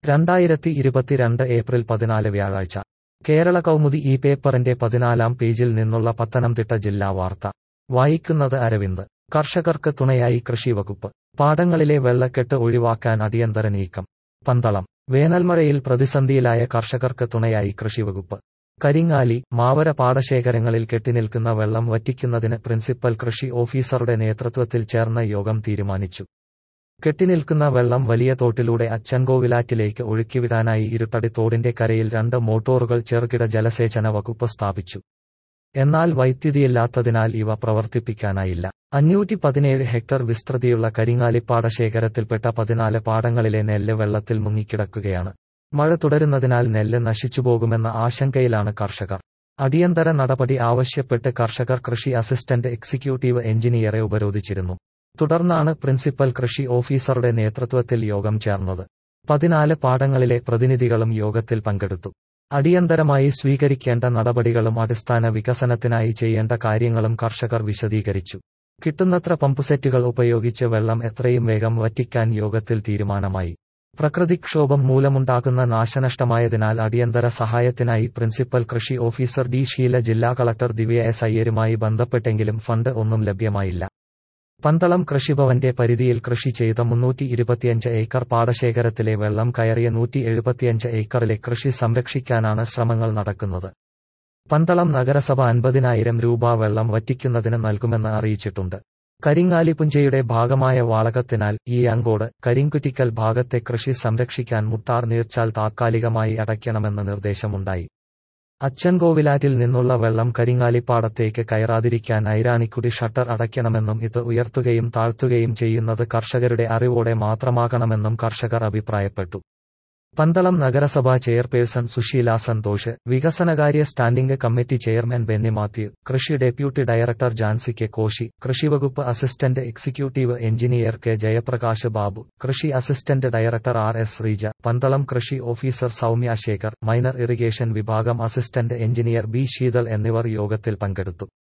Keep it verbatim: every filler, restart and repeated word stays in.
രണ്ടായിരത്തി ഇരുപത്തിരണ്ട് ഏപ്രിൽ പതിനാല് വ്യാഴാഴ്ച കേരള കൗമുദി ഈ പേപ്പറിന്റെ പതിനാലാം പേജിൽ നിന്നുള്ള പത്തനംതിട്ട ജില്ലാ വാർത്ത വായിക്കുന്നത് അരവിന്ദ്. കർഷകർക്ക് തുണയായി കൃഷി വകുപ്പ്. പാടങ്ങളിലെ വെള്ളക്കെട്ട് ഒഴിവാക്കാൻ അടിയന്തര നീക്കം. പന്തളം. വേനൽമഴയിൽ പ്രതിസന്ധിയിലായ കർഷകർക്ക് തുണയായി കൃഷിവകുപ്പ്. കരിങ്ങാലി, മാവര പാടശേഖരങ്ങളിൽ കെട്ടിനിൽക്കുന്ന വെള്ളം വറ്റിക്കുന്നതിന് പ്രിൻസിപ്പൽ കൃഷി ഓഫീസറുടെ നേതൃത്വത്തിൽ ചേർന്ന യോഗം തീരുമാനിച്ചു. കെട്ടിനിൽക്കുന്ന വെള്ളം വലിയ തോട്ടിലൂടെ അച്ചൻകോവിലാറ്റിലേക്ക് ഒഴുക്കിവിടാനായി ഇരുട്ടടി തോടിന്റെ കരയിൽ രണ്ട് മോട്ടോറുകൾ ചെറുകിട ജലസേചന വകുപ്പ് സ്ഥാപിച്ചു. എന്നാൽ വൈദ്യുതിയില്ലാത്തതിനാൽ ഇവ പ്രവർത്തിപ്പിക്കാനായില്ല. അഞ്ഞൂറ്റി പതിനേഴ് ഹെക്ടർ വിസ്തൃതിയുള്ള കരിങ്ങാലി പാടശേഖരത്തിൽപ്പെട്ട പതിനാല് പാടങ്ങളിലെ നെല്ല് വെള്ളത്തിൽ മുങ്ങിക്കിടക്കുകയാണ്. മഴ തുടരുന്നതിനാൽ നെല്ല് നശിച്ചുപോകുമെന്ന ആശങ്കയിലാണ് കർഷകർ. അടിയന്തര നടപടി ആവശ്യപ്പെട്ട് കർഷകർ കൃഷി അസിസ്റ്റന്റ് എക്സിക്യൂട്ടീവ് എഞ്ചിനീയറെ ഉപരോധിച്ചിരുന്നു. തുടർന്നാണ് പ്രിൻസിപ്പൽ കൃഷി ഓഫീസറുടെ നേതൃത്വത്തിൽ യോഗം ചേർന്നത്. പതിനാല് പാടങ്ങളിലെ പ്രതിനിധികളും യോഗത്തിൽ പങ്കെടുത്തു. അടിയന്തരമായി സ്വീകരിക്കേണ്ട നടപടികളും അടിസ്ഥാന വികസനത്തിനായി ചെയ്യേണ്ട കാര്യങ്ങളും കർഷകർ വിശദീകരിച്ചു. കിട്ടുന്നത്ര പമ്പുസെറ്റുകൾ ഉപയോഗിച്ച് വെള്ളം എത്രയും വേഗം വറ്റിക്കാൻ യോഗത്തിൽ തീരുമാനമായി. പ്രകൃതിക്ഷോഭം മൂലമുണ്ടാകുന്ന നാശനഷ്ടമായതിനാൽ അടിയന്തര സഹായത്തിനായി പ്രിൻസിപ്പൽ കൃഷി ഓഫീസർ ഡി ഷീല ജില്ലാ കളക്ടർ ദിവ്യ എസ് അയ്യരുമായി ബന്ധപ്പെട്ടെങ്കിലും ഫണ്ട് ഒന്നും ലഭ്യമായില്ല. പന്തളം കൃഷിഭവന്റെ പരിധിയിൽ കൃഷി ചെയ്ത മുന്നൂറ്റി ഇരുപത്തിയഞ്ച് ഏക്കർ പാടശേഖരത്തിലെ വെള്ളം കയറിയ നൂറ്റി എഴുപത്തിയഞ്ച് ഏക്കറിലെ കൃഷി സംരക്ഷിക്കാനാണ് ശ്രമങ്ങൾ നടക്കുന്നത്. പന്തളം നഗരസഭ അൻപതിനായിരം രൂപ വെള്ളം വറ്റിക്കുന്നതിന് നൽകുമെന്ന് അറിയിച്ചിട്ടുണ്ട്. കരിങ്ങാലി പുഞ്ചയുടെ ഭാഗമായ വാളകത്തിനാൽ ഈ അങ്കോട്, കരിങ്കുറ്റിക്കൽ ഭാഗത്തെ കൃഷി സംരക്ഷിക്കാൻ മുട്ടാർ നീർച്ചാൽ താത്കാലികമായി അടയ്ക്കണമെന്ന് നിർദ്ദേശമുണ്ടായി. അച്ചൻകോവിലാറ്റിൽ നിന്നുള്ള വെള്ളം കരിങ്ങാലിപ്പാടത്തേക്ക് കയറാതിരിക്കാൻ ഐരാണിക്കുടി ഷട്ടർ അടയ്ക്കണമെന്നും ഇത് ഉയർത്തുകയും താഴ്ത്തുകയും ചെയ്യുന്നത് കർഷകരുടെ അറിവോടെ മാത്രമാകണമെന്നും കർഷകർ അഭിപ്രായപ്പെട്ടു. പന്തളം നഗരസഭാ ചെയർപേഴ്സൺ സുശീല സന്തോഷ്, വികസനകാര്യ standing committee chairman Benny Mathew, കൃഷി deputy director Jancy K Koshy, കൃഷിവകുപ്പ് assistant executive engineer K Jayaprakash Babu, കൃഷി assistant director R S Sreeja, Pandalam കൃഷി officer Soumya Sekhar, minor irrigation വിഭാഗം അസിസ്റ്റന്റ് എഞ്ചിനീയർ ബി ശീതൾ എന്നിവർ യോഗത്തിൽ പങ്കെടുത്തു.